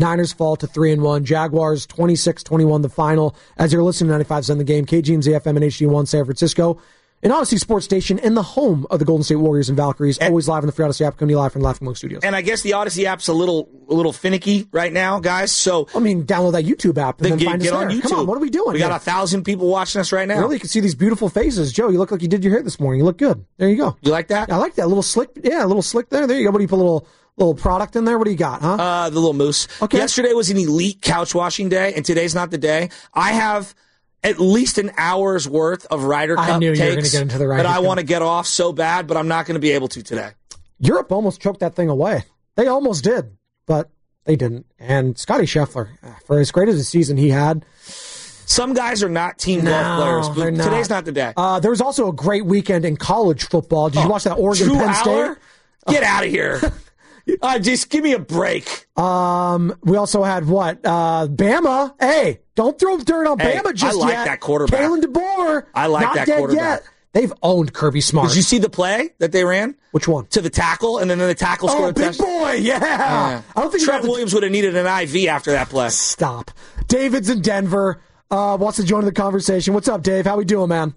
Niners fall to 3-1. Jaguars 26-21 the final. As you're listening to 95.7 The Game, KGMZ FM and HD1 San Francisco. An Odyssey Sports Station in the home of the Golden State Warriors and Valkyries, always live on the Free Odyssey app, coming to you live from Laughing Monk Studios. And I guess the Odyssey app's a little finicky right now, guys. So download that YouTube app and then find us there. On YouTube. Come on, what are we doing? We got 1,000 people watching us right now. Really, you can see these beautiful faces. Joe, you look like you did your hair this morning. You look good. There you go. You like that? I like that. A little slick. Yeah, a little slick there. There you go. What do you put a little product in there? What do you got, huh? The little mousse. Okay. Yesterday was an elite couch washing day, and today's not the day. I have at least an hour's worth of Ryder Cup I knew you were going to takes get into the Ryder that I Cup. want to get off so bad, but I'm not going to be able to today. Europe almost choked that thing away. They almost did, but they didn't. And Scotty Scheffler, for as great as a season he had, some guys are not team golf players, but today's not the day. There was also a great weekend in college football. Did you watch that Oregon Penn State? Get out of here. Just give me a break. We also had what? Bama. Hey, don't throw dirt on Bama just yet. I like that quarterback. Kalen DeBoer. I like not that dead quarterback. Yet. They've owned Kirby Smart. Did you see the play that they ran? Which one? To the tackle, and then the tackle scored a big touchdown. boy, yeah. I don't think Trent Williams would have needed an IV after that play. Stop. David's in Denver. Wants to join the conversation. What's up, Dave? How we doing, man?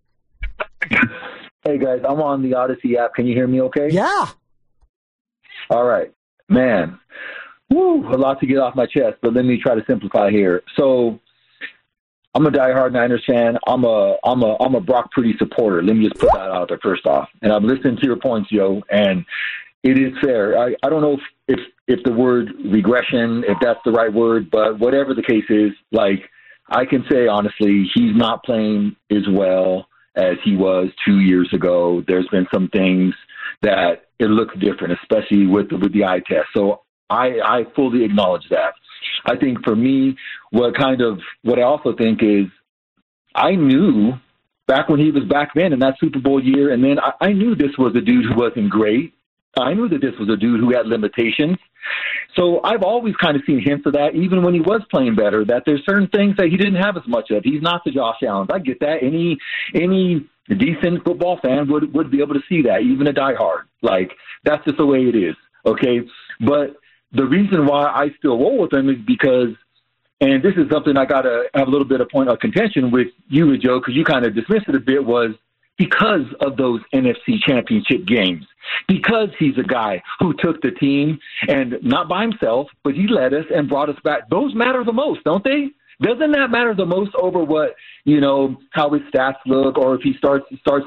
Hey, guys. I'm on the Odyssey app. Can you hear me okay? Yeah. All right. Man. Woo, a lot to get off my chest, but let me try to simplify here. So I'm a diehard Niners fan. I'm a Brock Purdy supporter. Let me just put that out there first off. And I'm listening to your points, Joe, and it is fair. I don't know if the word regression, if that's the right word, but whatever the case is, like, I can say honestly, he's not playing as well as he was 2 years ago. There's been some things that it looks different, especially with the eye test. So I fully acknowledge that. I think for me, what I also think is I knew back when he was back then in that Super Bowl year, and then I knew this was a dude who wasn't great. I knew that this was a dude who had limitations. So I've always kind of seen hints of that, even when he was playing better, that there's certain things that he didn't have as much of. He's not the Josh Allen. I get that. Any decent football fan would be able to see that, even a diehard. Like, that's just the way it is, okay? But the reason why I still roll with him is because, and this is something I got to have a little bit of point of contention with you, Joe, because you kind of dismissed it a bit, was because of those NFC championship games, because he's a guy who took the team, and not by himself, but he led us and brought us back. Those matter the most, don't they? Doesn't that matter the most over what, how his stats look, or if he starts,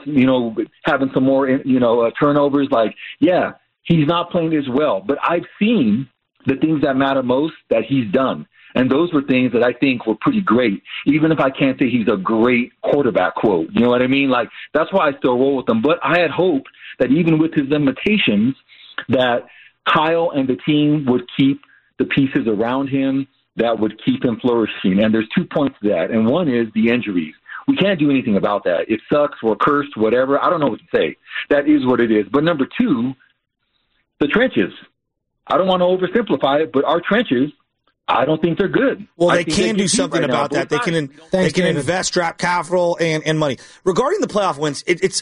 having some more, turnovers? Like, yeah, he's not playing as well, but I've seen the things that matter most that he's done. And those were things that I think were pretty great, even if I can't say he's a great quarterback, quote. You know what I mean? Like, that's why I still roll with him. But I had hoped that even with his limitations, that Kyle and the team would keep the pieces around him that would keep him flourishing. And there's 2 points to that. And one is the injuries. We can't do anything about that. It sucks. We're cursed, whatever. I don't know what to say. That is what it is. But number two, the trenches. I don't want to oversimplify it, but our trenches, I don't think they're good. Well, they can do something about that. They can invest draft capital and money. Regarding the playoff wins, it's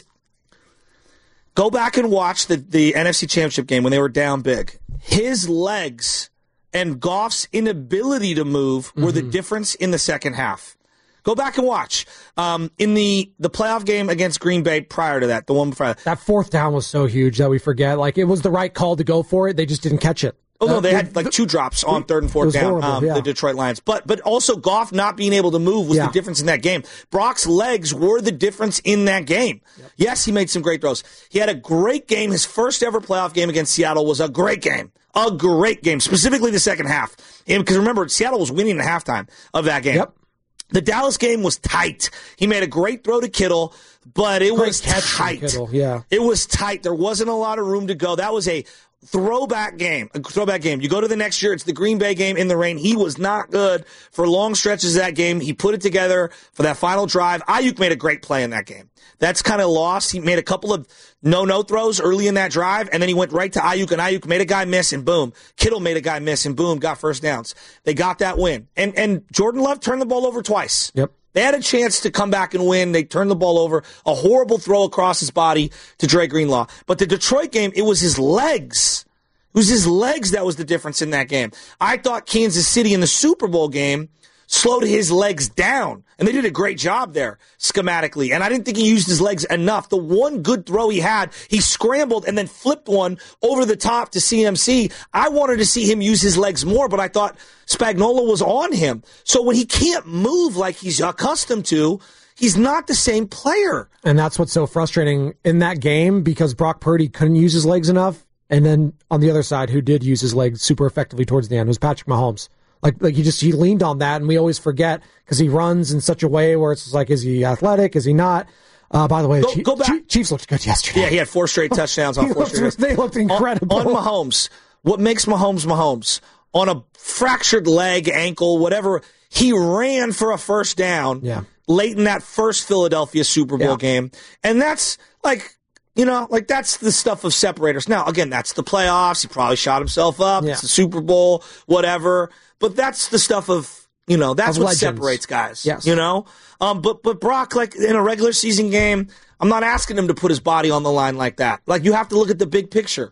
go back and watch the NFC Championship game when they were down big. His legs and Goff's inability to move were the difference in the second half. Go back and watch. In the playoff game against Green Bay prior to that, the one before that fourth down was so huge that we forget. Like, it was the right call to go for it. They just didn't catch it. Oh, no, they had like 2 drops on 3rd and 4th down, horrible, the Detroit Lions. But also Goff not being able to move was the difference in that game. Brock's legs were the difference in that game. Yep. Yes, he made some great throws. He had a great game. His first ever playoff game against Seattle was a great game. A great game, specifically the second half. Because remember, Seattle was winning at halftime of that game. Yep. The Dallas game was tight. He made a great throw to Kittle, but it was tight. Kittle, yeah. It was tight. There wasn't a lot of room to go. That was a throwback game. You go to the next year, it's the Green Bay game in the rain. He was not good for long stretches of that game. He put it together for that final drive. Ayuk made a great play in that game. That's kind of lost. He made a couple of no throws early in that drive, and then he went right to Ayuk, and Ayuk made a guy miss, and boom. Kittle made a guy miss, and boom, got first downs. They got that win. And Jordan Love turned the ball over twice. Yep. They had a chance to come back and win. They turned the ball over. A horrible throw across his body to Dre Greenlaw. But the Detroit game, it was his legs. It was his legs that was the difference in that game. I thought Kansas City in the Super Bowl game slowed his legs down, and they did a great job there schematically, and I didn't think he used his legs enough. The one good throw he had, he scrambled and then flipped one over the top to CMC. I wanted to see him use his legs more, but I thought Spagnuolo was on him. So when he can't move like he's accustomed to, he's not the same player. And that's what's so frustrating in that game, because Brock Purdy couldn't use his legs enough, and then on the other side, who did use his legs super effectively towards the end was Patrick Mahomes. Like he leaned on that, and we always forget because he runs in such a way where it's just like, is he athletic? Is he not? By the way, go back. Chiefs looked good yesterday. Yeah, he had 4 straight touchdowns on 4 straight. They looked incredible. On Mahomes, what makes Mahomes? On a fractured leg, ankle, whatever, he ran for a first down late in that first Philadelphia Super Bowl game. And that's that's the stuff of separators. Now, again, that's the playoffs. He probably shot himself up. It's the Super Bowl, whatever. But that's the stuff of, that's what separates guys. Yes. But Brock, like in a regular season game, I'm not asking him to put his body on the line like that. Like, you have to look at the big picture.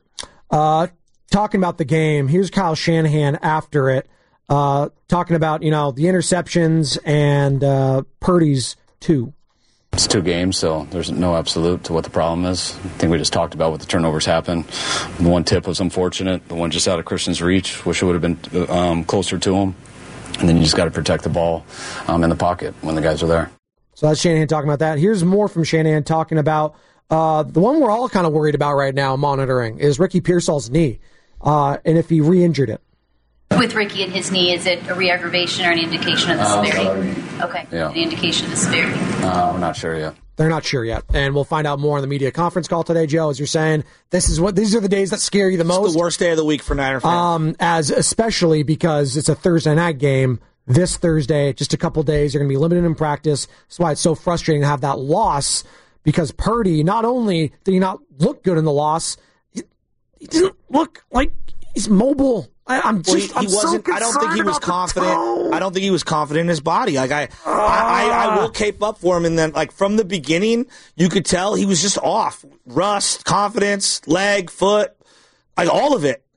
Talking about the game, here's Kyle Shanahan after it, talking about, the interceptions and Purdy's 2. It's 2 games, so there's no absolute to what the problem is. I think we just talked about what the turnovers happened. The one tip was unfortunate. The one just out of Christian's reach. Wish it would have been closer to him. And then you just got to protect the ball in the pocket when the guys are there. So that's Shanahan talking about that. Here's more from Shanahan talking about the one we're all kind of worried about right now, monitoring, is Ricky Pearsall's knee, and if he re-injured it. With Ricky and his knee, is it a re-aggravation or an indication of the severity? Okay, yeah. An indication of the severity. We're not sure yet. They're not sure yet, and we'll find out more on the media conference call today, Joe. As you're saying, these are the days that scare you the most. It's the worst day of the week for Niner fans. Especially because it's a Thursday night game. This Thursday, just a couple days, you're going to be limited in practice. That's why it's so frustrating to have that loss, because Purdy, not only did he not look good in the loss, he didn't look like he's mobile. I don't think he was confident. I don't think he was confident in his body. Like I will cape up for him. And then, like, from the beginning, you could tell he was just off. Rust, confidence, leg, foot, like all of it.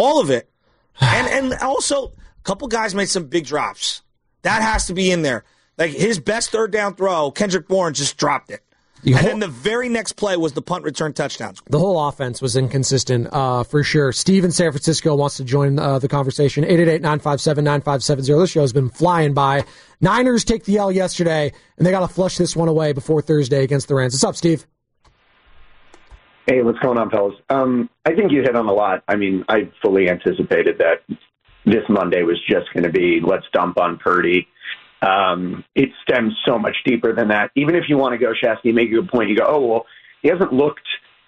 And also, a couple guys made some big drops. That has to be in there. Like, his best third down throw, Kendrick Bourne just dropped it. And then the very next play was the punt return touchdown. The whole offense was inconsistent, for sure. Steve in San Francisco wants to join the conversation. 888-957-9570. This show has been flying by. Niners take the L yesterday, and they got to flush this one away before Thursday against the Rams. What's up, Steve? Hey, what's going on, fellas? I think you hit on a lot. I mean, I fully anticipated that this Monday was just going to be, let's dump on Purdy. It stems so much deeper than that. Even if you want to go, Shasky, make a good point. You go, oh, well, he hasn't looked,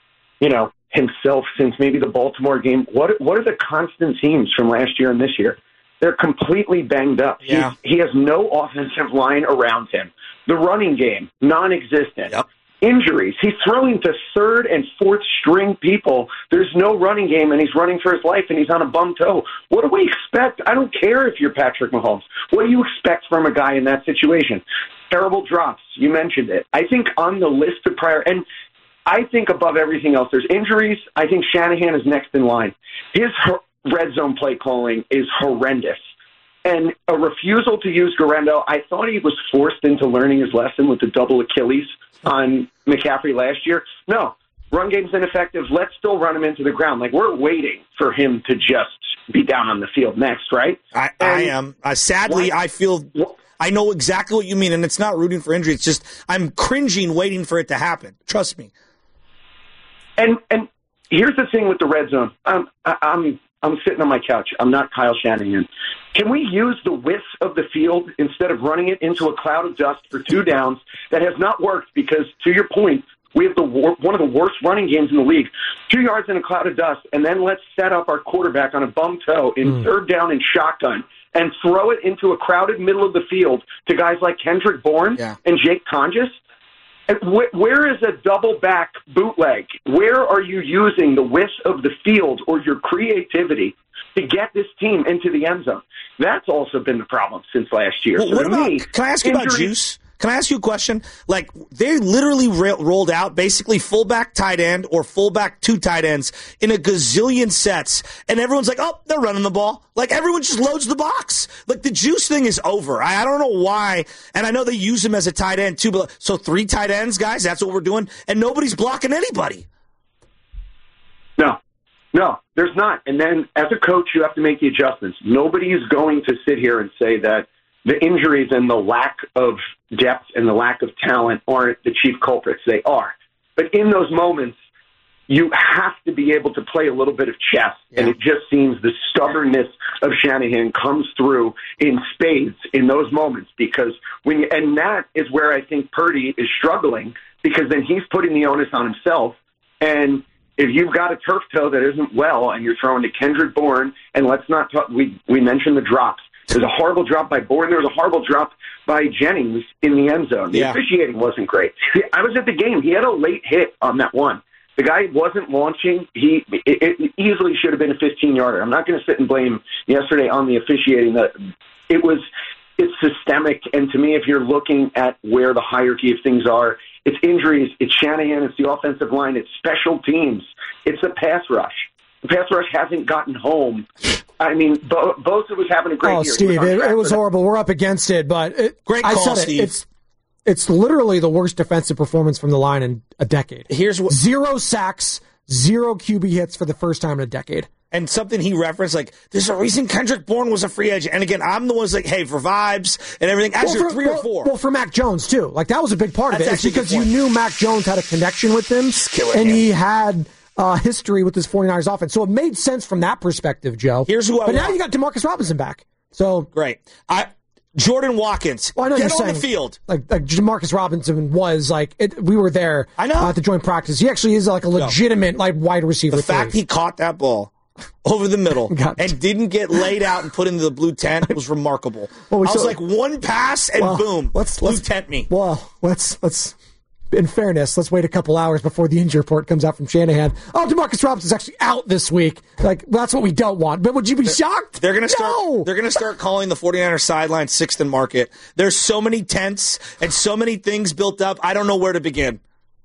himself since maybe the Baltimore game. What are the constant themes from last year and this year? They're completely banged up. Yeah. He has no offensive line around him. The running game, non-existent. Yep. Injuries. He's throwing to third and fourth string people. There's no running game, and he's running for his life, and he's on a bum toe. What do we expect? I don't care if you're Patrick Mahomes. What do you expect from a guy in that situation? Terrible drops. You mentioned it. I think on the list of prior, and I think above everything else, there's injuries. I think Shanahan is next in line. His red zone play calling is horrendous. And a refusal to use Garendo, I thought he was forced into learning his lesson with the double Achilles on McCaffrey last year. No, run game's ineffective. Let's still run him into the ground. Like, we're waiting for him to just be down on the field next, right? I am. Sadly, I feel I know exactly what you mean, and it's not rooting for injury. It's just I'm cringing waiting for it to happen. Trust me. And here's the thing with the red zone. I'm sitting on my couch. I'm not Kyle Shanahan. Can we use the width of the field instead of running it into a cloud of dust for 2 downs? That has not worked because, to your point, we have one of the worst running games in the league. 2 yards in a cloud of dust, and then let's set up our quarterback on a bum toe in third down and shotgun and throw it into a crowded middle of the field to guys like Kendrick Bourne and Jake Conges. Where is a double-back bootleg? Where are you using the width of the field or your creativity to get this team into the end zone? That's also been the problem since last year. Well, can I ask you about Juice? Can I ask you a question? Like, they literally rolled out basically fullback tight end or fullback two tight ends in a gazillion sets, and everyone's like, oh, they're running the ball. Like, everyone just loads the box. Like, the juice thing is over. I don't know why, and I know they use him as a tight end too, but so 3 tight ends, guys, that's what we're doing, and nobody's blocking anybody. No, there's not. And then as a coach, you have to make the adjustments. Nobody is going to sit here and say that the injuries and the lack of depth and the lack of talent aren't the chief culprits. They are. But in those moments, you have to be able to play a little bit of chess. Yeah. And it just seems the stubbornness of Shanahan comes through in spades in those moments. Because and that is where I think Purdy is struggling, because then he's putting the onus on himself. And if you've got a turf toe that isn't well and you're throwing to Kendrick Bourne, and let's not talk, we mentioned the drops. There's a horrible drop by Bourne. There was a horrible drop by Jennings in the end zone. The officiating wasn't great. I was at the game. He had a late hit on that one. The guy wasn't launching. It easily should have been a 15-yarder. I'm not going to sit and blame yesterday on the officiating. It's systemic, and to me, if you're looking at where the hierarchy of things are, it's injuries, it's Shanahan, it's the offensive line, it's special teams, it's the pass rush. The pass rush hasn't gotten home. I mean, Bosa was having a great year. Oh, Steve, it was horrible. We're up against it, but great call, Steve. It's literally the worst defensive performance from the line in a decade. Here's what: 0 sacks, 0 QB hits for the first time in a decade. And something he referenced, like, there's a reason Kendrick Bourne was a free agent. And again, I'm the one who's like, hey, for vibes and everything, actually 3 or 4. Well, for Mac Jones, too. Like, that was a big part of it. It's because you knew Mac Jones had a connection with him, and he had history with his 49ers offense. So it made sense from that perspective, Joe. Here's who I But want. now you got Demarcus Robinson back. So great. Jordan Watkins, get on the field. Like Demarcus Robinson was like, we were there. I know. At the joint practice. He actually is like a legitimate like wide receiver. The fact he caught that ball over the middle and didn't get laid out and put into the blue tent was remarkable. I was like, one pass and boom, blue tent me. Well, let's. In fairness, let's wait a couple hours before the injury report comes out from Shanahan. Oh, Demarcus Robinson's actually out this week. Like, that's what we don't want. But would you be shocked? They're going to start calling the 49ers sideline 6th and Market. There's so many tents and so many things built up. I don't know where to begin.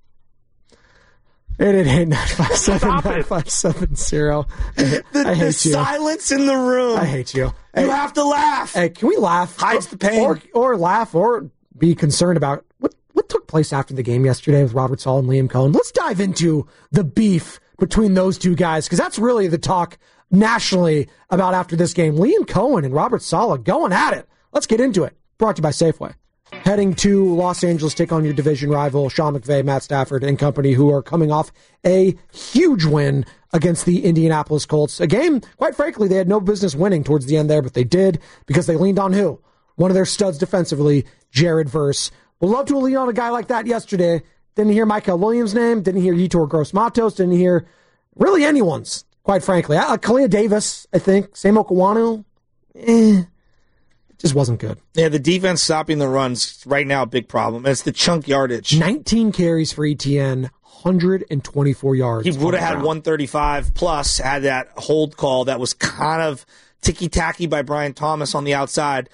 888-957-9570. I hate you. The silence in the room. I hate you. You have to laugh. Hey, can we laugh? Hides the pain. Or laugh or be concerned about what took place after the game yesterday with Robert Saleh and Liam Cohen. Let's dive into the beef between those two guys, because that's really the talk nationally about after this game. Liam Cohen and Robert Saleh going at it. Let's get into it. Brought to you by Safeway. Heading to Los Angeles, take on your division rival, Sean McVay, Matt Stafford, and company, who are coming off a huge win against the Indianapolis Colts. A game, quite frankly, they had no business winning towards the end there, but they did because they leaned on who? One of their studs defensively, Jared Verse. We'd love to lean on a guy like that yesterday. Didn't hear Michael Williams' name. Didn't hear Yetur Gross-Matos. Didn't hear really anyone's, quite frankly. Kalia Davis, I think. Sam Okwanu. It just wasn't good. Yeah, the defense stopping the runs right now, a big problem. It's the chunk yardage. 19 carries for ETN, 124 yards. He would have had 135 plus, had that hold call that was kind of ticky-tacky by Brian Thomas on the outside.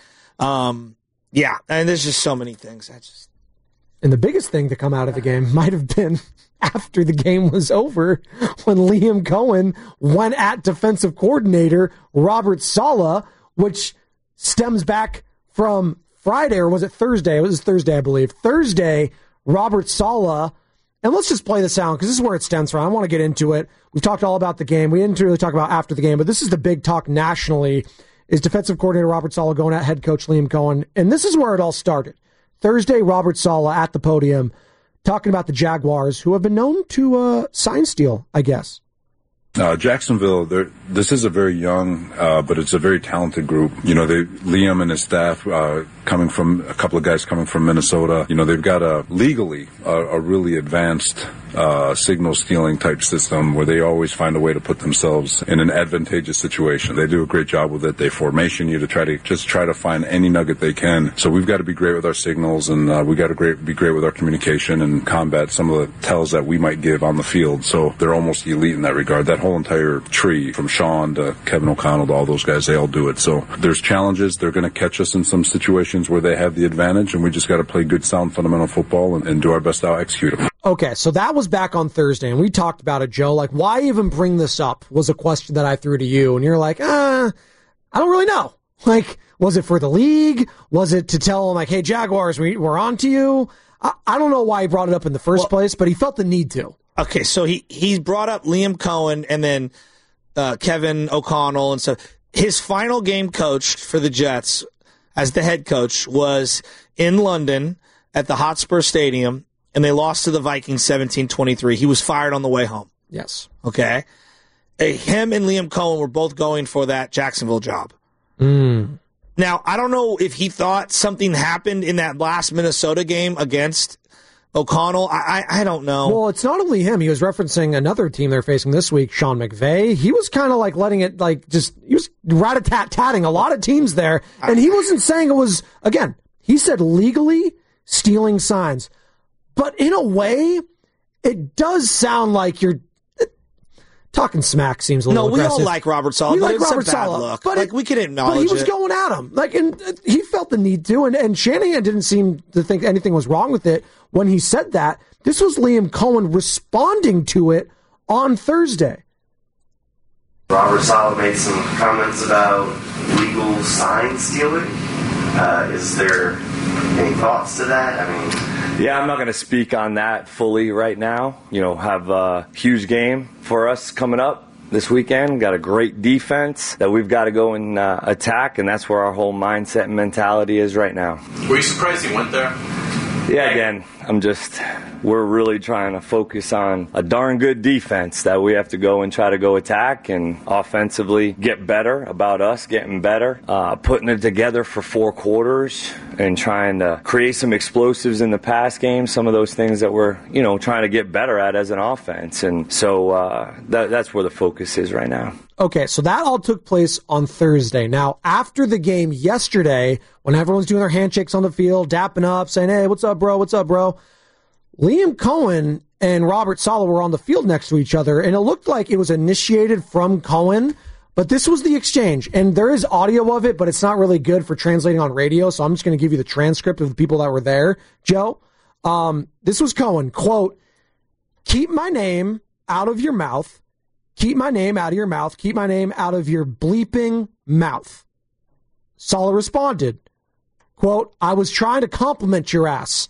Yeah, and there's just so many things. And the biggest thing to come out of the game might have been after the game was over, when Liam Cohen went at defensive coordinator Robert Saleh, which stems back from Friday, or was it Thursday? It was Thursday, I believe. Thursday, Robert Saleh, and let's just play the sound because this is where it stems from. I want to get into it. We've talked all about the game. We didn't really talk about after the game, but this is the big talk nationally, is defensive coordinator Robert Saleh going at head coach Liam Cohen. And this is where it all started. Thursday, Robert Saleh at the podium talking about the Jaguars, who have been known to sign steal, I guess. Jacksonville, this is a very young, but it's a very talented group. Liam and his staff, coming from a couple of guys coming from Minnesota, they've got legally a really advanced signal stealing type system where they always find a way to put themselves in an advantageous situation. They do a great job with it. They formation you to try to find any nugget they can. So we've got to be great with our signals, and we got to be great with our communication and combat some of the tells that we might give on the field. So they're almost elite in that regard. That whole entire tree, from Sean to Kevin O'Connell to all those guys, they all do it. So there's challenges. They're going to catch us in some situations where they have the advantage, and we just got to play good, sound, fundamental football and do our best to execute them. Okay, so that was back on Thursday, and we talked about it, Joe. Like, why even bring this up was a question that I threw to you, and you're like, I don't really know. Like, was it for the league? Was it to tell them, like, hey, Jaguars, we're on to you? I don't know why he brought it up in the first place, but he felt the need to. Okay, so he brought up Liam Cohen and then Kevin O'Connell, and so his final game coached for the Jets as the head coach was in London at the Hotspur Stadium, and they lost to the Vikings 17-23. He was fired on the way home. Yes. Okay. Him and Liam Cohen were both going for that Jacksonville job. Now, I don't know if he thought something happened in that last Minnesota game against O'Connell. I don't know. Well, it's not only him. He was referencing another team they're facing this week, Sean McVay. He was kind of like letting it, like, he was rat-a-tat-tatting a lot of teams there, and he wasn't saying it was, again, he said legally stealing signs. But in a way, it does sound like you're talking smack. Seems a little aggressive. No, we all like Robert Saleh, but it's a bad look. But like, we can acknowledge it. But he was going at him. Like, and he felt the need to, and Shanahan didn't seem to think anything was wrong with it when he said that. This was Liam Cohen responding to it on Thursday. Robert Saleh made some comments about legal sign stealing. Is there any thoughts to that? I mean, yeah, I'm not going to speak on that fully right now. Have a huge game for us coming up this weekend. We've got a great defense that we've got to go and attack, and that's where our whole mindset and mentality is right now. Were you surprised he went there? Yeah, again, we're really trying to focus on a darn good defense that we have to go and try to go attack and offensively get better, about us getting better, putting it together for 4 quarters and trying to create some explosives in the pass game, some of those things that we're, trying to get better at as an offense. And so that's where the focus is right now. Okay, so that all took place on Thursday. Now, after the game yesterday, when everyone's doing their handshakes on the field, dapping up, saying, hey, what's up, bro? What's up, bro? Liam Cohen and Robert Saleh were on the field next to each other, and it looked like it was initiated from Cohen, but this was the exchange. And there is audio of it, but it's not really good for translating on radio, so I'm just going to give you the transcript of the people that were there. Joe, this was Cohen, quote, keep my name out of your mouth. Keep my name out of your mouth. Keep my name out of your bleeping mouth. Saleh responded, quote, I was trying to compliment your ass.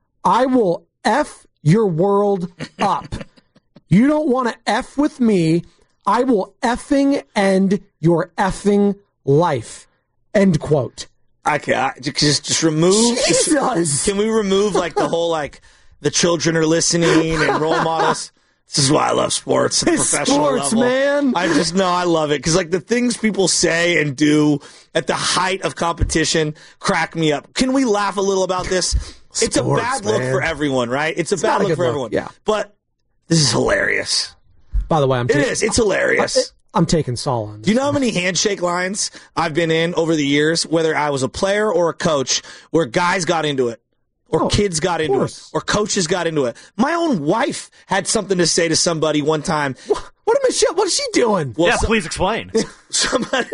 I will F your world up. You don't want to F with me. I will effing end your effing life. End quote. Okay, just remove. Jesus. Can we remove like the whole like the children are listening and role models? This is why I love sports at the professional sports, level. Man. I love it. Because, like, the things people say and do at the height of competition crack me up. Can we laugh a little about this? It's a bad look for everyone, right? It's a bad look for everyone. Yeah. But this is hilarious. By the way, it's hilarious. I'm taking Saul on this. Do you know how many handshake lines I've been in over the years, whether I was a player or a coach, where guys got into it? Or kids got into it, or coaches got into it. My own wife had something to say to somebody one time. What is she doing? Well, please explain. Somebody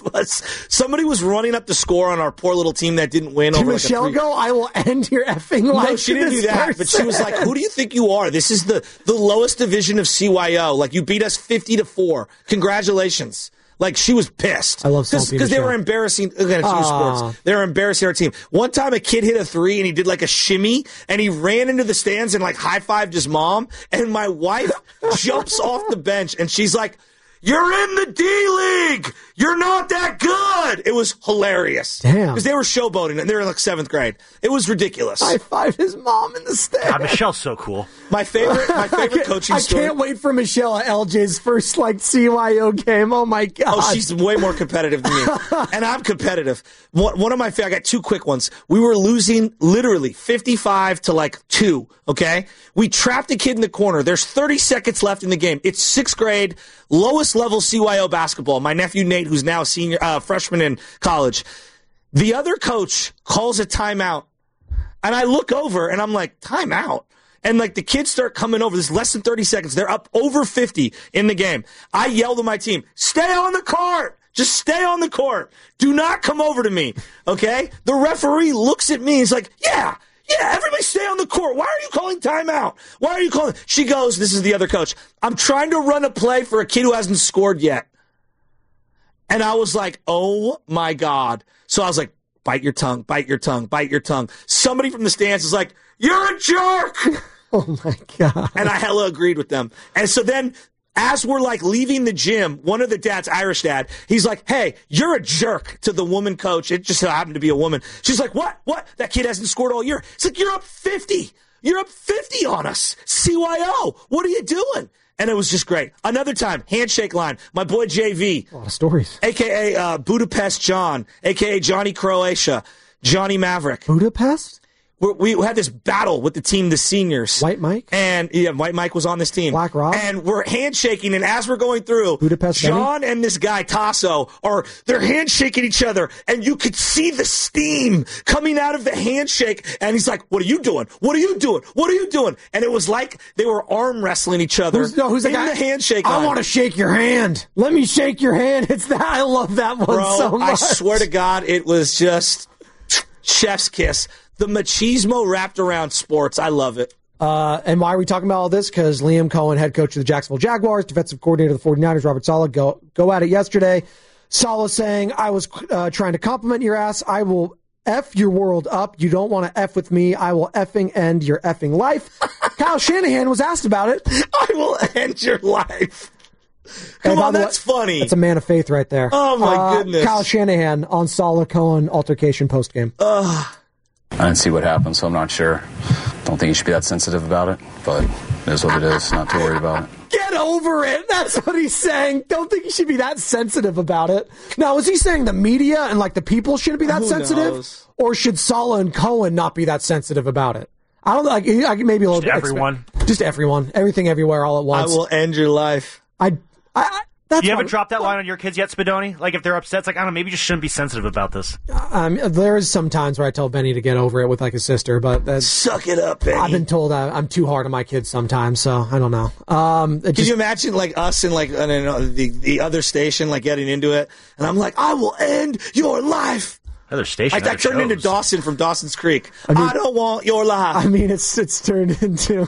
was running up the score on our poor little team that didn't win. Did Michelle go, I will end your effing life? No, she didn't do that. But she was like, who do you think you are? This is the lowest division of CYO. Like, you beat us 50-4. Congratulations. Like, she was pissed. I love Salty because they were embarrassing. Again, it's sports. They were embarrassing our team. One time, a kid hit a 3 and he did like a shimmy and he ran into the stands and like high-fived his mom. And my wife jumps off the bench and she's like, you're in the D-League. You're not that good. It was hilarious. Damn. Because they were showboating, and they were in like 7th grade. It was ridiculous. I find his mom in the stand. God, Michelle's so cool. My favorite coaching story. I can't wait for Michelle at LJ's first CYO game. Oh my God. Oh, she's way more competitive than me. And I'm competitive. One of my I got 2 quick ones. We were losing literally 55 to 2, okay? We trapped a kid in the corner. There's 30 seconds left in the game. It's 6th grade, lowest level CYO basketball. My nephew Nate, who's now a freshman in college. The other coach calls a timeout. And I look over and I'm like, timeout? And the kids start coming over. There's less than 30 seconds. They're up over 50 in the game. I yell to my team, stay on the court. Just stay on the court. Do not come over to me. Okay? The referee looks at me. He's like, yeah, everybody stay on the court. Why are you calling timeout? Why are you calling? She goes, this is the other coach. I'm trying to run a play for a kid who hasn't scored yet. And I was like, oh my God. So I was like, bite your tongue, bite your tongue, bite your tongue. Somebody from the stands is like, you're a jerk. Oh my God. And I hella agreed with them. And so then, as we're leaving the gym, one of the dads, Irish dad, he's like, hey, you're a jerk to the woman coach. It just happened to be a woman. She's like, what? That kid hasn't scored all year. It's like, you're up 50. You're up 50 on us. CYO. What are you doing? And it was just great. Another time, handshake line. My boy JV. A lot of stories. A.K.A. Budapest John. A.K.A. Johnny Croatia. Johnny Maverick. Budapest? We had this battle with the team, the seniors. White Mike? And White Mike was on this team. Black Rob? And we're handshaking, and as we're going through, Budapest John and this guy, Tasso, they're handshaking each other, and you could see the steam coming out of the handshake, and he's like, what are you doing? What are you doing? What are you doing? And it was like they were arm wrestling each other who's the guy? The handshake line. I want to shake your hand. Let me shake your hand. It's that. I love that one so much. I swear to God, it was just chef's kiss. The machismo wrapped around sports. I love it. And why are we talking about all this? Because Liam Cohen, head coach of the Jacksonville Jaguars, defensive coordinator of the 49ers, Robert Saleh, go at it yesterday. Saleh saying, I was trying to compliment your ass. I will F your world up. You don't want to F with me. I will effing end your effing life. Kyle Shanahan was asked about it. I will end your life. Come on, that's funny. That's a man of faith right there. Oh, my goodness. Kyle Shanahan on Saleh Cohen altercation postgame. I didn't see what happened, so I'm not sure. Don't think you should be that sensitive about it, but it is what it is. Not to worry about it. Get over it. That's what he's saying. Don't think you should be that sensitive about it. Now, is he saying the media and the people shouldn't be that sensitive? Knows? Or should Saleh and Cohen not be that sensitive about it? I don't know. I maybe a little bit. Everyone. Just everyone. Everything, everywhere, all at once. I will end your life. That's you haven't dropped that line on your kids yet, Spadoni? If they're upset, it's I don't know, maybe you just shouldn't be sensitive about this. There is some times where I tell Benny to get over it with his sister, but suck it up, Benny. I've been told I'm too hard on my kids sometimes, so I don't know. Can you imagine us in the other station getting into it, and I'm like, I will end your life. Other station. I turned into Dawson from Dawson's Creek. I don't want your life. I mean, it's turned into.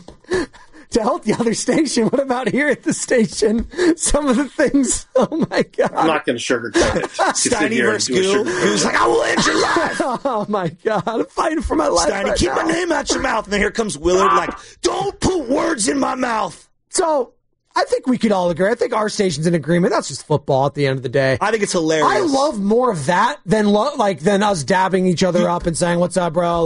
To help the other station, what about here at the station? Some of the things, oh my God. I'm not going to sugarcoat it. Steiny versus Goo. Who's like, I will end your life. Oh my God. I'm fighting for my life. Steiny, right keep now. my name out your mouth. And then here comes Willard, don't put words in my mouth. So, I think we could all agree. I think our station's in agreement. That's just football at the end of the day. I think it's hilarious. I love more of that than us dabbing each other up and saying, what's up, bro?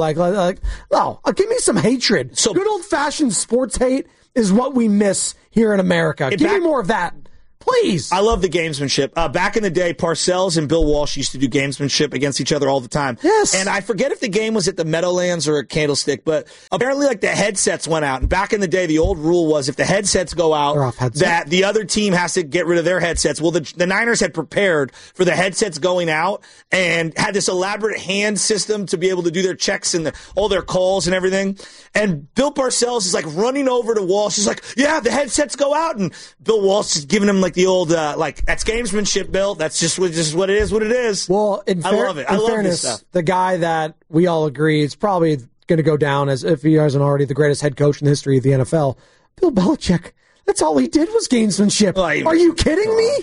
No, give me some hatred. So good old-fashioned sports hate is what we miss here in America. Give me more of that. Please. I love the gamesmanship. Back in the day, Parcells and Bill Walsh used to do gamesmanship against each other all the time. Yes. And I forget if the game was at the Meadowlands or at Candlestick, but apparently the headsets went out. And back in the day, the old rule was if the headsets go out, that the other team has to get rid of their headsets. Well, the Niners had prepared for the headsets going out and had this elaborate hand system to be able to do their checks and all their calls and everything. And Bill Parcells is running over to Walsh. He's like, yeah, the headsets go out. And Bill Walsh is giving him the old, that's gamesmanship, Bill. That's just what it is, what it is. Well, I love it. I love this stuff. The guy that we all agree is probably going to go down as, if he hasn't already, the greatest head coach in the history of the NFL, Bill Belichick. That's all he did was gamesmanship. Are you kidding me?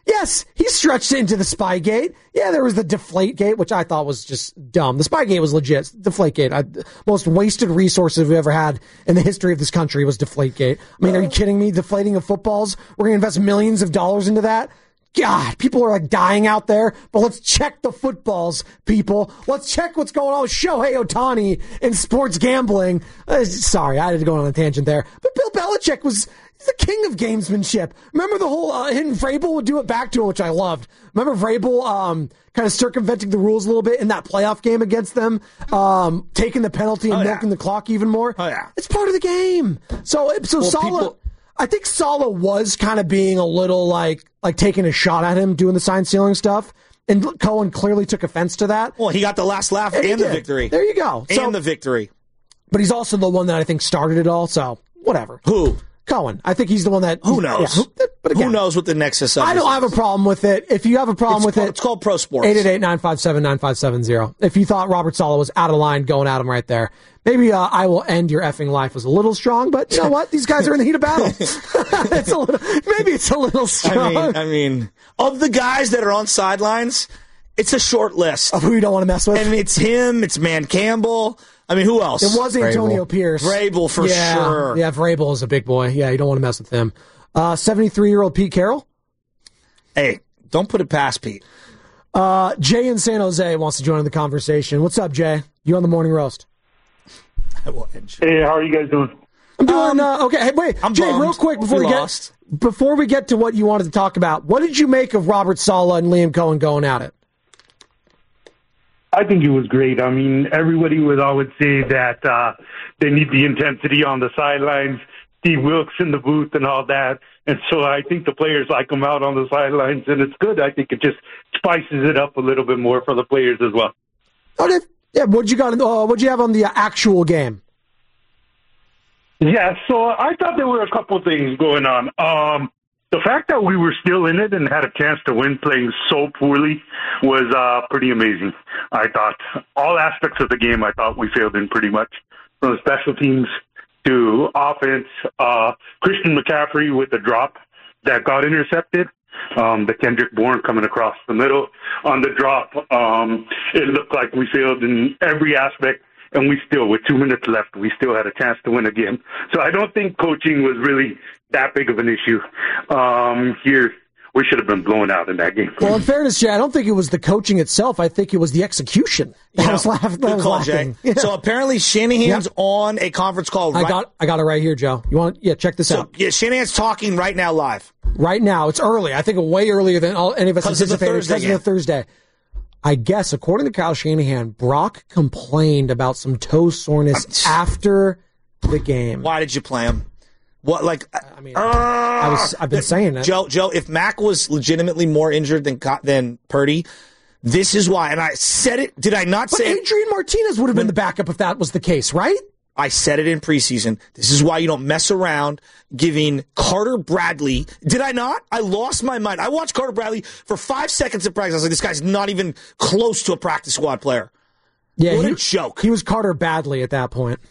Yes, he stretched into the Spygate. Yeah, there was the Deflategate, which I thought was just dumb. The Spygate was legit. Deflategate, most wasted resources we ever had in the history of this country was Deflategate. I mean, are you kidding me? Deflating of footballs? We're going to invest millions of dollars into that? God, people are like dying out there, but let's check the footballs, people. Let's check what's going on with Shohei Ohtani in sports gambling. Sorry, I had to go on a tangent there. But Bill Belichick was the king of gamesmanship. Remember the whole hidden Vrabel would do it back to him, which I loved. Remember Vrabel kind of circumventing the rules a little bit in that playoff game against them, taking the penalty and milking the clock even more? Oh, yeah. It's part of the game. So Saleh... I think Saleh was kind of being a little like taking a shot at him doing the sign stealing stuff, and Cohen clearly took offense to that. Well, he got the last laugh and the victory. There you go. And the victory. But he's also the one that I think started it all, so whatever. Who? Cohen. I think he's the one that... Who knows? Yeah, but again, who knows what the nexus of I don't have a problem with it. If you have a problem with it... It's called pro sports. 888-957-9570. If you thought Robert Saleh was out of line going at him right there, maybe I will end your effing life was a little strong, but you know what? These guys are in the heat of battle. Maybe it's a little strong. I mean, of the guys that are on sidelines, it's a short list. Of who you don't want to mess with? And it's him, it's Man Campbell. I mean, who else? It was Antonio Pierce. Vrabel for sure. Yeah, Vrabel is a big boy. Yeah, you don't want to mess with him. 73-year-old Pete Carroll? Hey, don't put it past Pete. Jay in San Jose wants to join in the conversation. What's up, Jay? You on the Morning Roast? Hey, how are you guys doing? I'm doing okay. Hey, wait, I'm Jay, bummed. real quick before we get to what you wanted to talk about, what did you make of Robert Saleh and Liam Cohen going at it? I think it was great. I mean, everybody would always say that they need the intensity on the sidelines, Steve Wilkes in the booth and all that. And so I think the players like them out on the sidelines, and it's good. I think it just spices it up a little bit more for the players as well. Okay. Yeah, what'd you have on the actual game? Yeah, so I thought there were a couple things going on. The fact that we were still in it and had a chance to win playing so poorly was pretty amazing. I thought all aspects of the game, I thought we failed in pretty much, from the special teams to offense. Christian McCaffrey with the drop that got intercepted. The Kendrick Bourne coming across the middle on the drop. It looked like we failed in every aspect. And we still, with 2 minutes left, we still had a chance to win a game. So I don't think coaching was really that big of an issue. Here, we should have been blown out in that game. Well, in fairness, Jay, I don't think it was the coaching itself. I think it was the execution. That was laughing. Yeah. So apparently Shanahan's on a conference call. I got it right here, Joe. You want? Yeah, check this out. Yeah, Shanahan's talking right now live. Right now, it's early. I think way earlier than any of us anticipated because of the Thursday. I guess, according to Kyle Shanahan, Brock complained about some toe soreness after the game. Why did you play him? What, like? I mean, I've been saying that. Joe, if Mac was legitimately more injured than Purdy, this is why. And I said it. Did I not say it? But Adrian Martinez would have been the backup if that was the case, right? I said it in preseason. This is why you don't mess around giving Carter Bradley. Did I not? I lost my mind. I watched Carter Bradley for 5 seconds of practice. I was like, this guy's not even close to a practice squad player. Yeah, what a joke. He was Carter Badley at that point.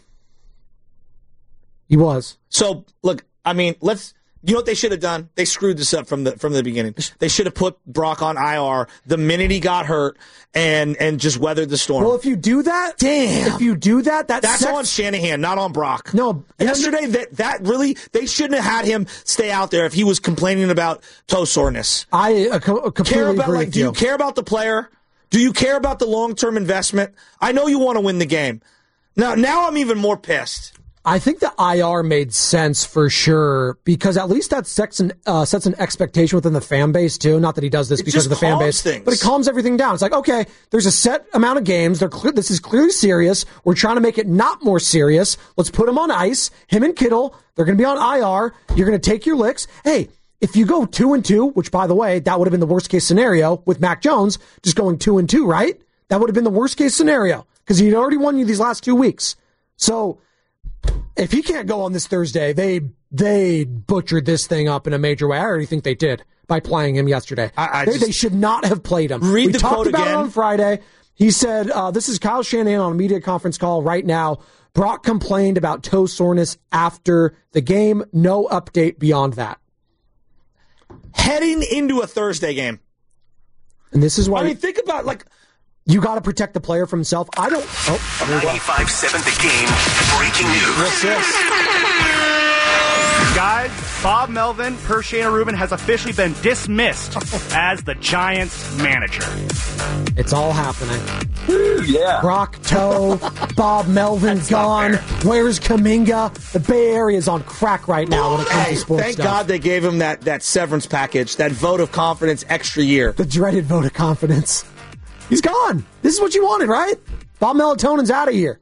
He was. So, look, I mean, you know what they should have done? They screwed this up from the beginning. They should have put Brock on IR the minute he got hurt and just weathered the storm. Well, if you do that, that's on Shanahan, not on Brock. No, yesterday that really they shouldn't have had him stay out there if he was complaining about toe soreness. I completely agree with you. Do you care about the player? Do you care about the long-term investment? I know you want to win the game. Now I'm even more pissed. I think the IR made sense for sure because at least that sets an expectation within the fan base too. Not that he does this because of the fan base, but it calms everything down. It's like, okay, there's a set amount of games. This is clearly serious. We're trying to make it not more serious. Let's put him on ice. Him and Kittle, they're going to be on IR. You're going to take your licks. Hey, if you go 2-2, which by the way, that would have been the worst case scenario with Mac Jones just going 2-2, right? That would have been the worst case scenario because he'd already won you these last 2 weeks. So if he can't go on this Thursday, they butchered this thing up in a major way. I already think they did by playing him yesterday. They should not have played him. We talked about it on Friday. He said, this is Kyle Shanahan on a media conference call right now. Brock complained about toe soreness after the game. No update beyond that. heading into a Thursday game. And this is why. I mean, think about, like, you got to protect the player from himself. I don't. 95.7 The Game breaking news. What's this? Guys, Bob Melvin, per Shayna Rubin, has officially been dismissed as the Giants manager. It's all happening. Yeah. Brock Toe, Bob Melvin gone. Where's Kuminga? The Bay Area is on crack right now when it comes to sports Thank stuff. God they gave him that severance package, that vote of confidence extra year. The dreaded vote of confidence. He's gone. This is what you wanted, right? Bob Melatonen's out of here.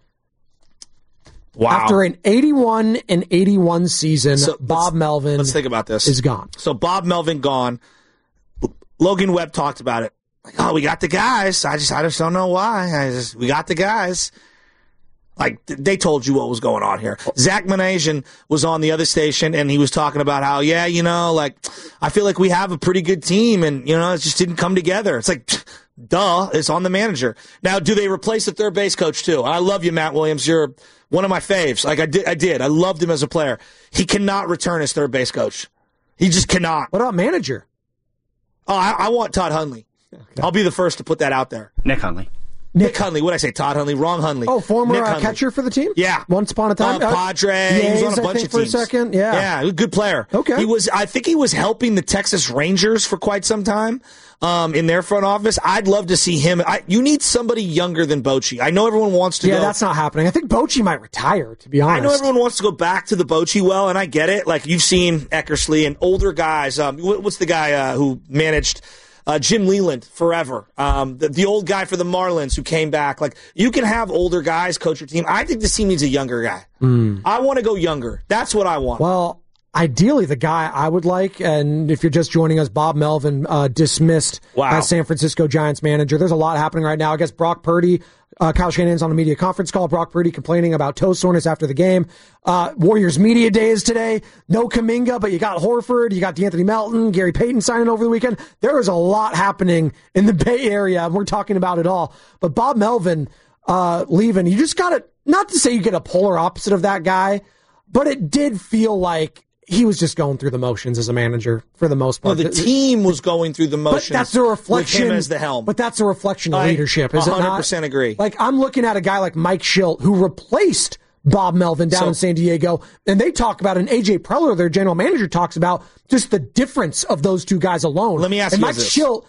Wow. After an 81-81 season, Bob Melvin let's think about this. Is gone. So Bob Melvin gone. Logan Webb talked about it. Like, oh, we got the guys. I just don't know why. We got the guys. Like, they told you what was going on here. Zach Manasian was on the other station, and he was talking about how, I feel like we have a pretty good team, and, it just didn't come together. It's like, duh, it's on the manager. Now, do they replace the third base coach, too? I love you, Matt Williams. You're one of my faves. Like, I did. I loved him as a player. He cannot return as third base coach. He just cannot. What about manager? Oh, I want Todd Hundley. Okay. I'll be the first to put that out there. Nick Hundley. Nick Hundley. What did I say? Todd Hundley. Wrong Hundley. Oh, former catcher for the team? Yeah. Once upon a time. Padre. He was on a bunch of teams. For a second. Yeah. Yeah, good player. Okay. I think he was helping the Texas Rangers for quite some time in their front office. I'd love to see him. You need somebody younger than Bochy. I know everyone wants to go. Yeah, that's not happening. I think Bochy might retire, to be honest. I know everyone wants to go back to the Bochy well, and I get it. Like, you've seen Eckersley and older guys. What's the guy who managed Jim Leland forever? The old guy for the Marlins who came back. Like, you can have older guys coach your team. I think this team needs a younger guy. I want to go younger. That's what I want. Well, ideally, the guy I would like, and if you're just joining us, Bob Melvin dismissed as San Francisco Giants manager. There's a lot happening right now. I guess Brock Purdy, Kyle Shanahan's on a media conference call. Brock Purdy complaining about toe soreness after the game. Warriors media day is today. No Kuminga, but you got Horford, you got DeAnthony Melton, Gary Payton signing over the weekend. There is a lot happening in the Bay Area, and we're talking about it all. But Bob Melvin leaving, you just got to, not to say you get a polar opposite of that guy, but it did feel like he was just going through the motions as a manager for the most part. No, the team was going through the motions. But that's a reflection with him as the helm. But that's a reflection of leadership, is it not? 100% agree. Like, I'm looking at a guy like Mike Schilt, who replaced Bob Melvin down in San Diego, and they talk about, and AJ Preller, their general manager, talks about just the difference of those two guys alone. Let me ask you Mike Schilt,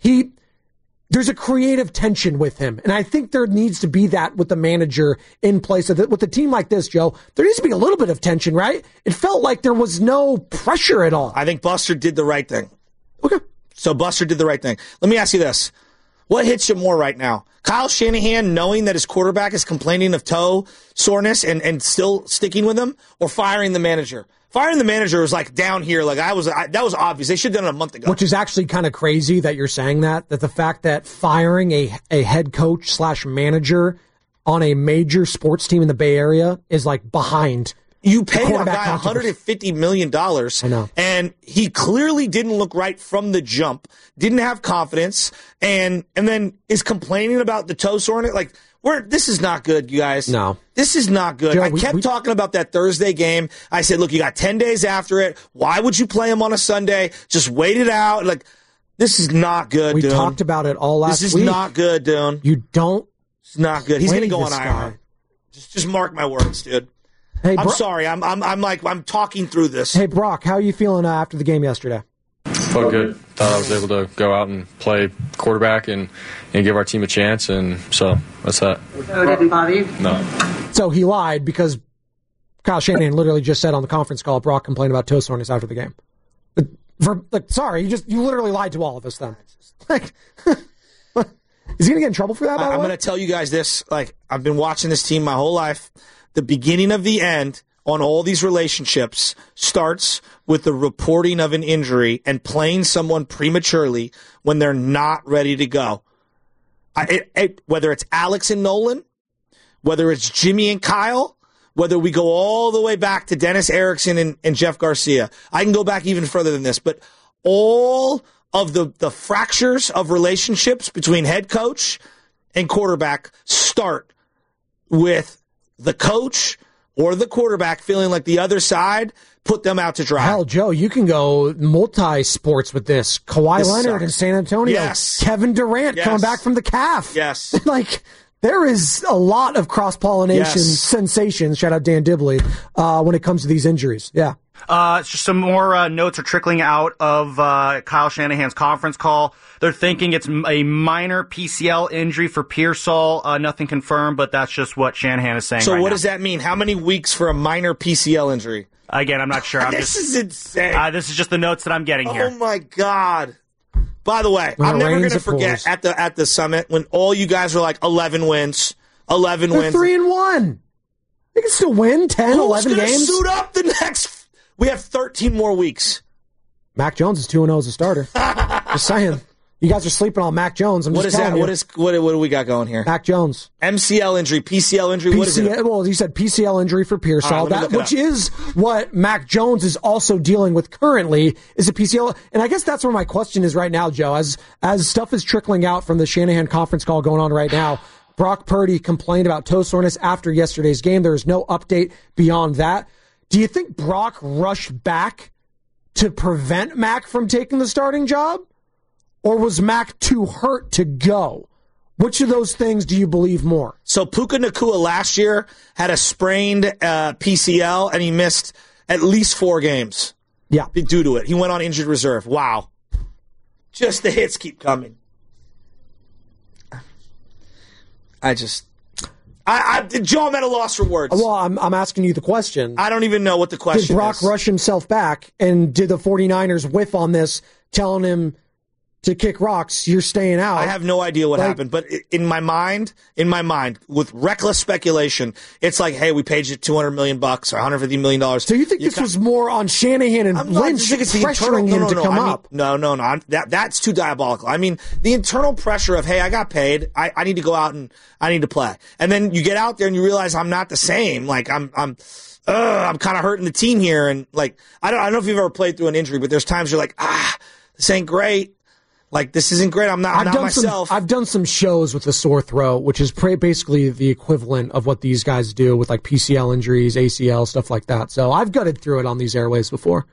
there's a creative tension with him. And I think there needs to be that with the manager in place. With a team like this, Joe, there needs to be a little bit of tension, right? It felt like there was no pressure at all. I think Buster did the right thing. Okay. So Buster did the right thing. Let me ask you this. What hits you more right now? Kyle Shanahan knowing that his quarterback is complaining of toe soreness and still sticking with him, or firing the manager? Firing the manager was like down here. Like that was obvious. They should have done it a month ago. Which is actually kind of crazy that you're saying that the fact that firing a head coach / manager on a major sports team in the Bay Area is like behind. You paid a guy $150 million. I know. And he clearly didn't look right from the jump, didn't have confidence, and then is complaining about the toe soreness. Like, this is not good, you guys. No. This is not good. Joe, I kept talking about that Thursday game. I said, look, you got 10 days after it. Why would you play him on a Sunday? Just wait it out. Like, this is not good, We dude. talked about it all last week. This is not good, dude. You don't. It's not good. He's going to go on this IR. guy. Just mark my words, dude. Hey, I'm sorry. I'm talking through this. Hey, Brock, how are you feeling after the game yesterday? Felt good. Thought I was able to go out and play quarterback and give our team a chance, and so that's that. So it didn't bother you? No. So he lied because Kyle Shanahan literally just said on the conference call Brock complained about toe soreness after the game. Sorry, you literally lied to all of us then. Like, is he going to get in trouble for that, by the way? I'm going to tell you guys this. Like, I've been watching this team my whole life. The beginning of the end on all these relationships starts with the reporting of an injury and playing someone prematurely when they're not ready to go. Whether it's Alex and Nolan, whether it's Jimmy and Kyle, whether we go all the way back to Dennis Erickson and Jeff Garcia. I can go back even further than this, but all of the fractures of relationships between head coach and quarterback start with the coach or the quarterback feeling like the other side put them out to dry. Hell, Joe, you can go multi-sports with this. Kawhi Leonard in San Antonio. Yes. Kevin Durant coming back from the calf. Yes. Like, there is a lot of cross-pollination sensations, shout out Dan Dibley, when it comes to these injuries. Yeah. Just some more notes are trickling out of Kyle Shanahan's conference call. They're thinking it's a minor PCL injury for Pearsall. Nothing confirmed, but that's just what Shanahan is saying. So right what now. does that mean? How many weeks for a minor PCL injury? Again, I'm not sure. This is insane. This is just the notes that I'm getting here. Oh my God. By the way, I'm never going to forget at the summit when all you guys were like 11 wins. They're 3-1. They can still win 10, 11 games. Who's going to suit up the next? We have 13 more weeks. Mac Jones is 2-0 as a starter. Just saying. You guys are sleeping on Mac Jones. I'm What just is telling that? you. What do we got going here? Mac Jones. MCL injury, PCL injury. What is it? Well, you said PCL injury for Pearsall, which is what Mac Jones is also dealing with currently, is a PCL. And I guess that's where my question is right now, Joe. As stuff is trickling out from the Shanahan conference call going on right now, Brock Purdy complained about toe soreness after yesterday's game. There is no update beyond that. Do you think Brock rushed back to prevent Mac from taking the starting job? Or was Mac too hurt to go? Which of those things do you believe more? So Puka Nacua last year had a sprained PCL, and he missed at least 4 games. Yeah, due to it. He went on injured reserve. Wow. Just the hits keep coming. Joe, I'm at a loss for words. Well, I'm asking you the question. I don't even know what the question is. Did Brock rush himself back, and did the 49ers whiff on this, telling him to kick rocks, you're staying out? I have no idea what happened, but in my mind, with reckless speculation, it's like, hey, we paid you $200 million or $150 million. So you think this was more on Shanahan and Lynch pressuring him to come up? No. That's too diabolical. I mean, the internal pressure of, hey, I got paid. I need to go out and I need to play. And then you get out there and you realize I'm not the same. Like, I'm kind of hurting the team here. And like, I don't know if you've ever played through an injury, but there's times you're like, this ain't great. Like, this isn't great. I'm not myself. I've done some shows with a sore throat, which is basically the equivalent of what these guys do with like PCL injuries, ACL, stuff like that. So I've gutted through it on these airwaves before.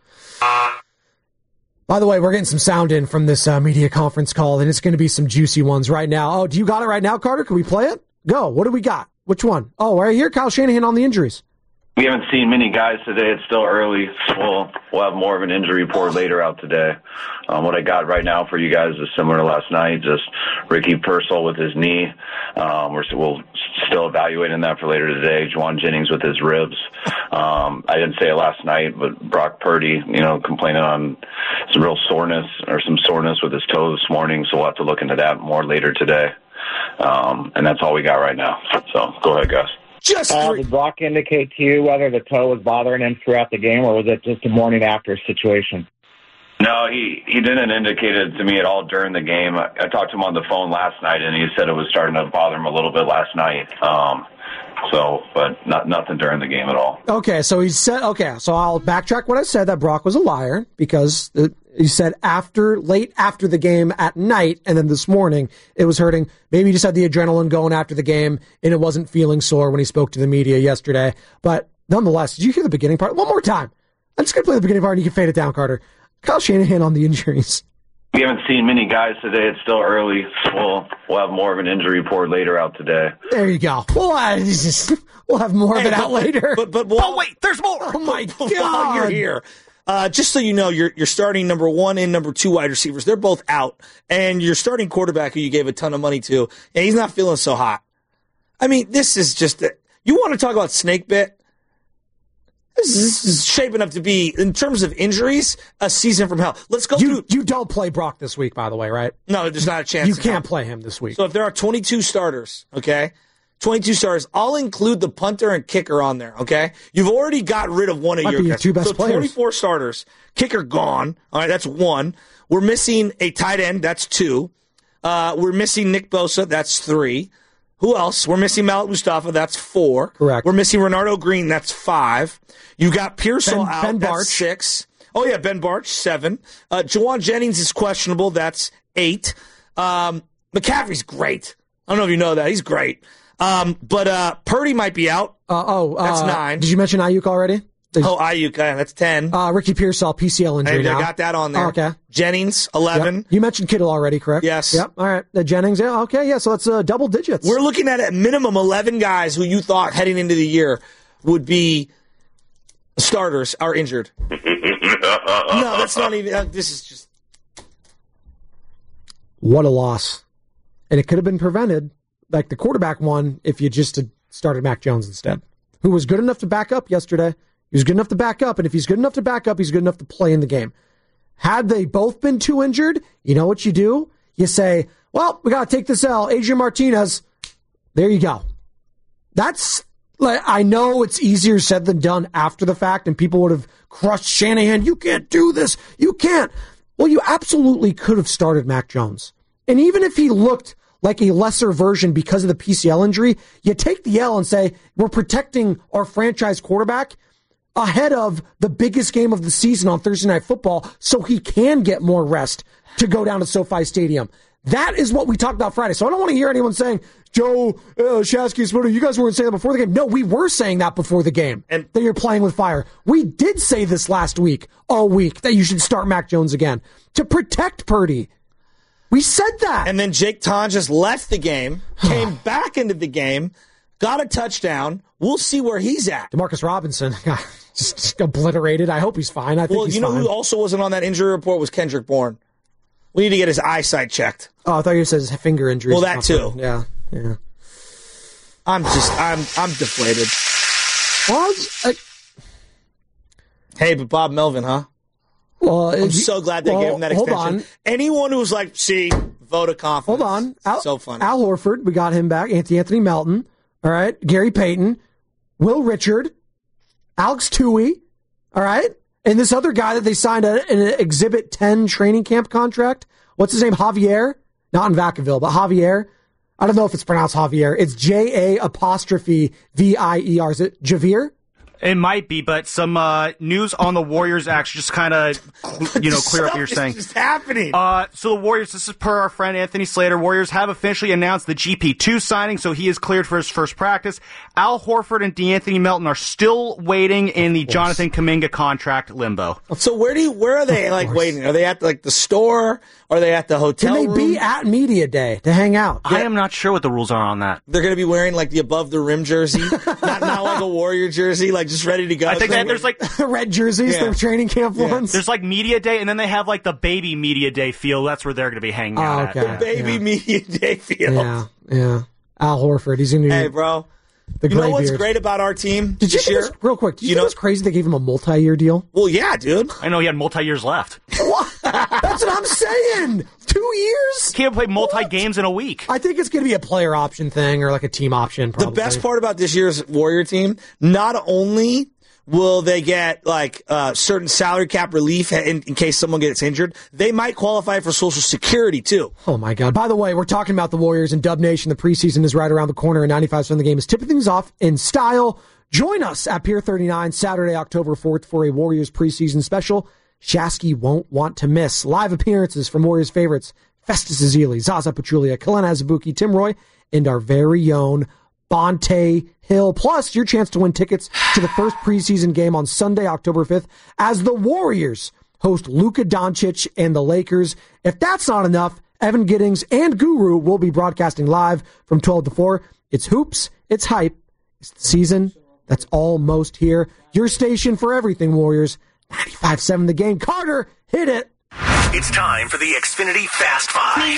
By the way, we're getting some sound in from this media conference call, and it's going to be some juicy ones right now. Oh, do you got it right now, Carter? Can we play it? Go. What do we got? Which one? Oh, right here, Kyle Shanahan on the injuries. We haven't seen many guys today. It's still early. We'll have more of an injury report later out today. What I got right now for you guys is similar to last night. Just Ricky Pearsall with his knee. We'll still evaluating that for later today. Juwan Jennings with his ribs. I didn't say it last night, but Brock Purdy, complaining on some soreness with his toe this morning. So we'll have to look into that more later today. And that's all we got right now. So go ahead, guys. Did Brock indicate to you whether the toe was bothering him throughout the game, or was it just a morning after situation? No, he didn't indicate it to me at all during the game. I talked to him on the phone last night, and he said it was starting to bother him a little bit last night. But nothing during the game at all. Okay, so he said, so I'll backtrack what I said, that Brock was a liar, because he said late after the game at night, and then this morning it was hurting. Maybe he just had the adrenaline going after the game, and it wasn't feeling sore when he spoke to the media yesterday. But nonetheless, did you hear the beginning part? One more time. I'm just going to play the beginning part, and you can fade it down, Carter. Kyle Shanahan on the injuries. We haven't seen many guys today. It's still early. We'll have more of an injury report later out today. There you go. We'll have more of it out later. But wait, there's more. Oh my God! While you're here, just so you know, you're starting number 1 and number 2 wide receivers. They're both out, and your starting quarterback, who you gave a ton of money to, and he's not feeling so hot. I mean, this is just you want to talk about snake bit. This is shaping up to be, in terms of injuries, a season from hell. Let's go through. You don't play Brock this week, by the way, right? No, there's not a chance. You can't play him this week. So if there are 22 starters, okay, 22 starters, I'll include the punter and kicker on there, okay? You've already got rid of one of your guys. 2 best players. 24 starters. Kicker gone. All right, that's 1. We're missing a tight end. That's 2. We're missing Nick Bosa. That's 3. Who else? We're missing Malik Mustafa. That's 4. Correct. We're missing Renardo Green. That's 5. You got Pearsall out. Ben Barch. That's 6. Oh, yeah, Ben Barch, 7. Juwan Jennings is questionable. That's 8. McCaffrey's great. I don't know if you know that. He's great. But Purdy might be out. That's 9. Did you mention Ayuk already? Ayuk, that's 10. Ricky Pearsall, PCL injury now. I got that on there. Oh, okay. Jennings, 11. Yep. You mentioned Kittle already, correct? Yes. Yep. All right. Jennings, yeah. Okay, yeah. So it's double digits. We're looking at minimum 11 guys who you thought heading into the year would be starters are injured. No, that's not even. This is just. What a loss. And it could have been prevented, like the quarterback one, if you just had started Mac Jones instead, who was good enough to back up yesterday. He was good enough to back up, and if he's good enough to back up, he's good enough to play in the game. Had they both been too injured, you know what you do? You say, well, we got to take this L. Adrian Martinez, there you go. That's, like, I know it's easier said than done after the fact, and people would have crushed Shanahan. You can't do this. You can't. Well, you absolutely could have started Mac Jones. And even if he looked like a lesser version because of the PCL injury, you take the L and say, we're protecting our franchise quarterback ahead of the biggest game of the season on Thursday Night Football so he can get more rest to go down to SoFi Stadium. That is what we talked about Friday. So I don't want to hear anyone saying, Joe, Shasky, you guys weren't saying that before the game. No, we were saying that before the game, and that you're playing with fire. We did say this last week, all week, that you should start Mac Jones again to protect Purdy. We said that. And then Jake Ton just left the game, came back into the game, got a touchdown. We'll see where he's at. Demarcus Robinson got just obliterated. I hope he's fine. I think he's fine. Who also wasn't on that injury report was Kendrick Bourne. We need to get his eyesight checked. Oh, I thought you said his finger injury. Well, that too. Yeah. I'm deflated. Well, hey, but Bob Melvin, huh? Well, I'm so glad they gave him that extension. Hold on. Anyone who's like, vote of confidence. Hold on. So funny. Al Horford, we got him back. Anthony Melton. All right. Gary Payton. Will Richard. Alex Tui. All right. And this other guy that they signed an Exhibit 10 training camp contract. What's his name? Javier? Not in Vacaville, but Javier. I don't know if it's pronounced Javier. It's J-A' V-I-E-R. Is it Javier? It might be, but some news on the Warriors actually just kind of, clear up what you're saying. What's happening? So the Warriors, this is per our friend Anthony Slater, Warriors have officially announced the GP2 signing, so he is cleared for his first practice. Al Horford and DeAnthony Melton are still waiting in the Jonathan Kuminga contract limbo. So where are they waiting? Are they at the store? Are they at the hotel room? Can they be at Media Day to hang out? I am not sure what the rules are on that. They're going to be wearing the above the rim jersey, not like a Warrior jersey, just ready to go. I think that there's the red jerseys, the training camp ones. There's Media Day, and then they have the baby Media Day field. That's where they're going to be hanging out. Okay. The baby Media Day field. Yeah. Al Horford, he's going to be. Hey, bro. You know what's great about our team? Did you think real quick? Did you think it was crazy they gave him a multi-year deal? Well, yeah, dude. I know he had multi-years left. What? That's what I'm saying. 2 years? Can't play multi-games in a week. I think it's going to be a player option thing or a team option. Probably. The best part about this year's Warrior team, not only will they get certain salary cap relief in case someone gets injured, they might qualify for Social Security too. Oh my God. By the way, we're talking about the Warriors and Dub Nation. The preseason is right around the corner, and 95 the game is tipping things off in style. Join us at Pier 39 Saturday, October 4th for a Warriors preseason special Shasky won't want to miss. Live appearances from Warriors favorites Festus Ezeli, Zaza Pachulia, Kelena Azubuike, Tim Roy, and our very own Bonte Hill. Plus, your chance to win tickets to the first preseason game on Sunday, October 5th, as the Warriors host Luka Doncic and the Lakers. If that's not enough, Evan Giddings and Guru will be broadcasting live from 12 to 4. It's hoops, it's hype, it's the season that's almost here. Your station for everything, Warriors. 95.7 The Game. Carter, hit it. It's time for the Xfinity Fast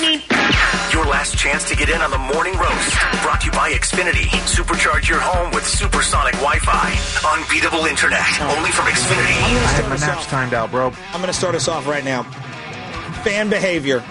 Five. Your last chance to get in on the morning roast. Brought to you by Xfinity. Supercharge your home with supersonic Wi-Fi. Unbeatable internet. Only from Xfinity. I have my naps timed out, bro. I'm going to start us off right now. Fan behavior.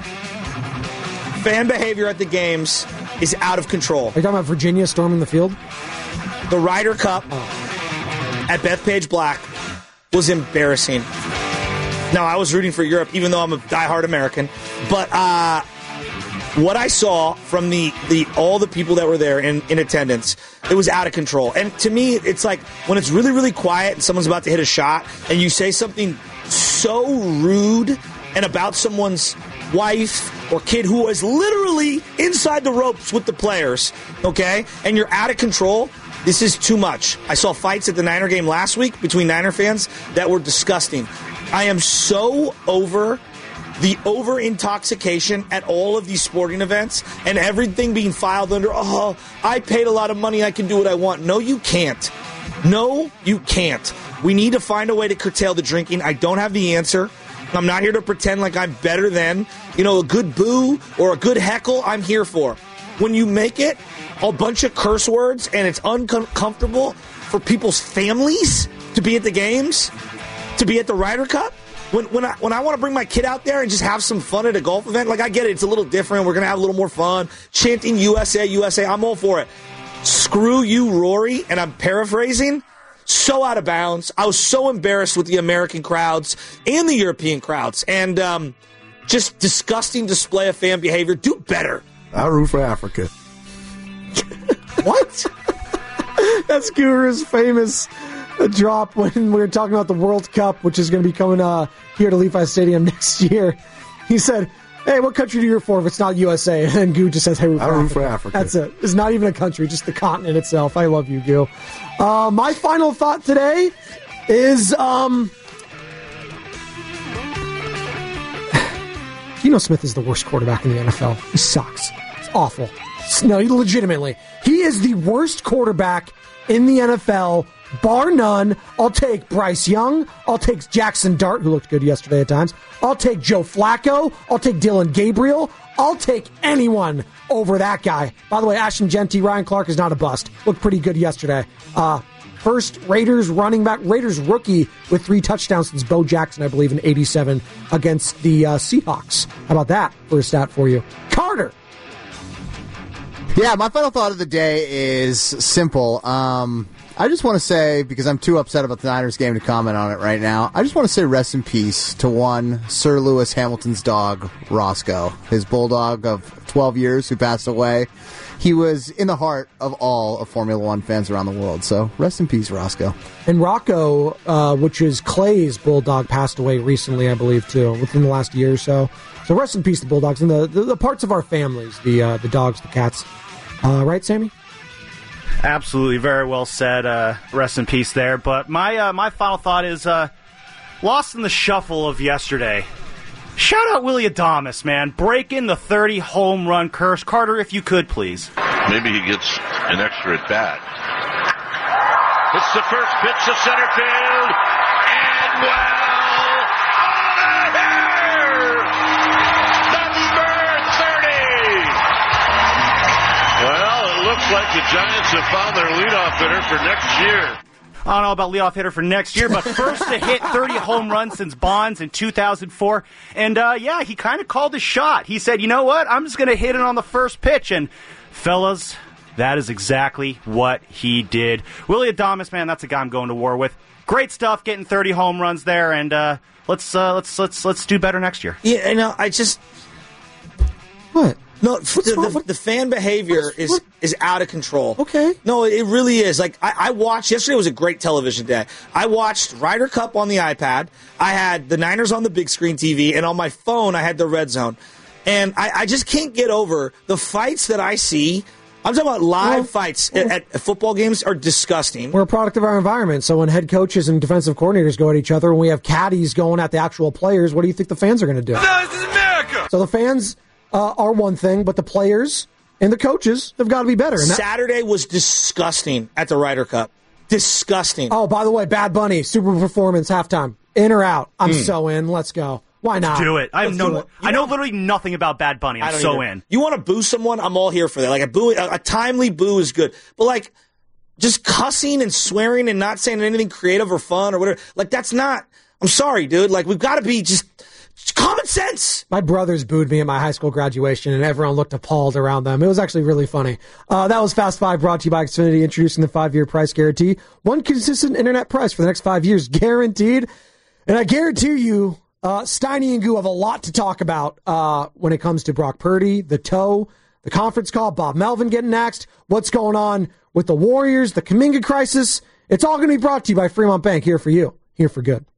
Fan behavior at the games is out of control. Are you talking about Virginia storming the field? The Ryder Cup at Bethpage Black was embarrassing. Now, I was rooting for Europe, even though I'm a diehard American. But what I saw from all the people that were there in attendance, it was out of control. And to me, it's like when it's really, really quiet and someone's about to hit a shot, and you say something so rude and about someone's wife, or kid who is literally inside the ropes with the players, okay, and you're out of control, this is too much. I saw fights at the Niner game last week between Niner fans that were disgusting. I am so over the over-intoxication at all of these sporting events and everything being filed under, oh, I paid a lot of money, I can do what I want. No, you can't. No, you can't. We need to find a way to curtail the drinking. I don't have the answer. I'm not here to pretend like I'm better than, a good boo or a good heckle, I'm here for. When you make it a bunch of curse words and it's uncomfortable for people's families to be at the games, to be at the Ryder Cup, when I want to bring my kid out there and just have some fun at a golf event, like I get it, it's a little different, we're going to have a little more fun, chanting USA, USA, I'm all for it. Screw you, Rory, and I'm paraphrasing, so out of bounds. I was so embarrassed with the American crowds and the European crowds, and just disgusting display of fan behavior. Do better. I root for Africa. What? That's Guru's famous drop when we were talking about the World Cup, which is going to be coming here to Levi Stadium next year. He said, hey, what country do you root for if it's not USA? And then Gu just says, hey, I root for Africa. That's it. It's not even a country, just the continent itself. I love you, Gu. My final thought today is Geno Smith is the worst quarterback in the NFL. He sucks. It's awful. No, legitimately. He is the worst quarterback in the NFL, bar none. I'll take Bryce Young. I'll take Jackson Dart, who looked good yesterday at times. I'll take Joe Flacco. I'll take Dylan Gabriel. I'll take anyone over that guy. By the way, Ashton Genty, Ryan Clark is not a bust. Looked pretty good yesterday. First Raiders running back, Raiders rookie with 3 touchdowns since Bo Jackson, I believe, in 87 against the Seahawks. How about that for a stat for you? Carter! Yeah, my final thought of the day is simple. I just want to say, because I'm too upset about the Niners game to comment on it right now, I just want to say rest in peace to one Sir Lewis Hamilton's dog, Roscoe, his bulldog of 12 years who passed away. He was in the heart of all of Formula One fans around the world. So rest in peace, Roscoe. And Rocco, which is Clay's bulldog, passed away recently, I believe, too, within the last year or so. So rest in peace to bulldogs and the parts of our families, the dogs, the cats. Right, Sammy? Absolutely, very well said. Rest in peace there. But my final thought is lost in the shuffle of yesterday. Shout out Willie Adames, man. Breaking the 30 home run curse. Carter, if you could, please. Maybe he gets an extra at bat. It's the first pitch to center field. And well, out of here! Number 30! Well, it looks like the Giants have found their leadoff hitter for next year. I don't know about leadoff hitter for next year, but first to hit 30 home runs since Bonds in 2004. And, yeah, he kind of called his shot. He said, you know what, I'm just going to hit it on the first pitch. And, fellas, that is exactly what he did. Willie Adames, man, that's a guy I'm going to war with. Great stuff, getting 30 home runs there. And let's do better next year. Yeah, I just... What? No, the fan behavior is out of control. Okay. No, it really is. Like, I watched, yesterday was a great television day. I watched Ryder Cup on the iPad. I had the Niners on the big screen TV, and on my phone, I had the Red Zone. And I just can't get over the fights that I see. I'm talking about live fights at football games are disgusting. We're a product of our environment. So when head coaches and defensive coordinators go at each other, when we have caddies going at the actual players, what do you think the fans are going to do? This is America! So the fans... are one thing, but the players and the coaches have got to be better. And Saturday was disgusting at the Ryder Cup. Disgusting. Oh, by the way, Bad Bunny, super performance, halftime. In or out? I'm so in. Let's go. Why not? Let's do it. I know literally nothing about Bad Bunny. I'm so in. You want to boo someone? I'm all here for that. Like a timely boo is good. But like just cussing and swearing and not saying anything creative or fun or whatever, like that's not, I'm sorry, dude. Like we've got to be just common sense. My brothers booed me at my high school graduation, and everyone looked appalled around them. It was actually really funny. That was Fast 5, brought to you by Xfinity, introducing the 5-year price guarantee. One consistent internet price for the next 5 years, guaranteed. And I guarantee you, Steiny and Gu have a lot to talk about when it comes to Brock Purdy, the toe, the conference call, Bob Melvin getting axed, what's going on with the Warriors, the Kuminga crisis. It's all going to be brought to you by Fremont Bank, here for you, here for good.